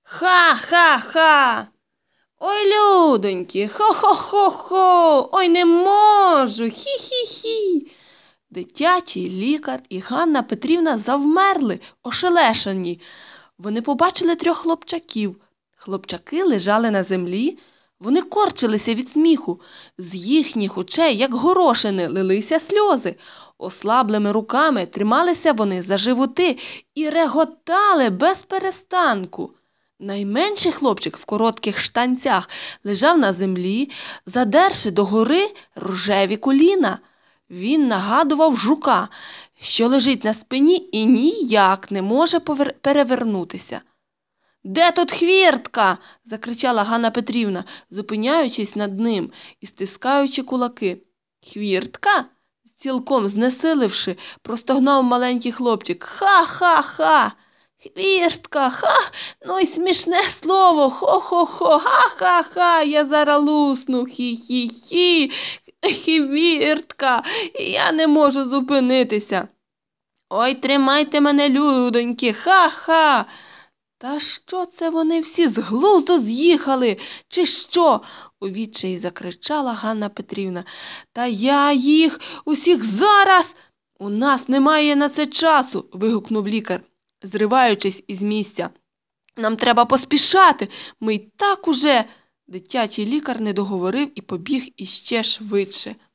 Ха-ха-ха! Ой, людоньки, хо-хо-хо-хо! Ой, не можу! Хі-хі-хі! Дитячий лікар і Ганна Петрівна завмерли, ошелешені. Вони побачили 3 хлопчаків. Хлопчаки лежали на землі, вони корчилися від сміху. З їхніх очей, як горошини, лилися сльози. Ослаблими руками трималися вони за животи і реготали без перестанку. Найменший хлопчик в коротких штанцях лежав на землі, задерши догори рожеві коліна. Він нагадував жука, що лежить на спині і ніяк не може перевернутися. «Де тут хвіртка?» – закричала Ганна Петрівна, зупиняючись над ним і стискаючи кулаки. «Хвіртка?» – цілком знесиливши, простогнав маленький хлопчик. «Ха-ха-ха! Хвіртка! Ха! Ну й смішне слово! Хо-хо-хо! Ха-ха-ха! Я зараз лусну! Хі-хі-хі! Хвіртка! Я не можу зупинитися! Ой, тримайте мене, людоньки! Ха-ха!» «Та що це вони всі з глузду з'їхали? Чи що?» – у відчаї закричала Ганна Петрівна. «Та я їх усіх зараз!» «У нас немає на це часу!» – вигукнув лікар, зриваючись із місця. «Нам треба поспішати! Ми й так уже…» Дитячий лікар не договорив і побіг іще швидше.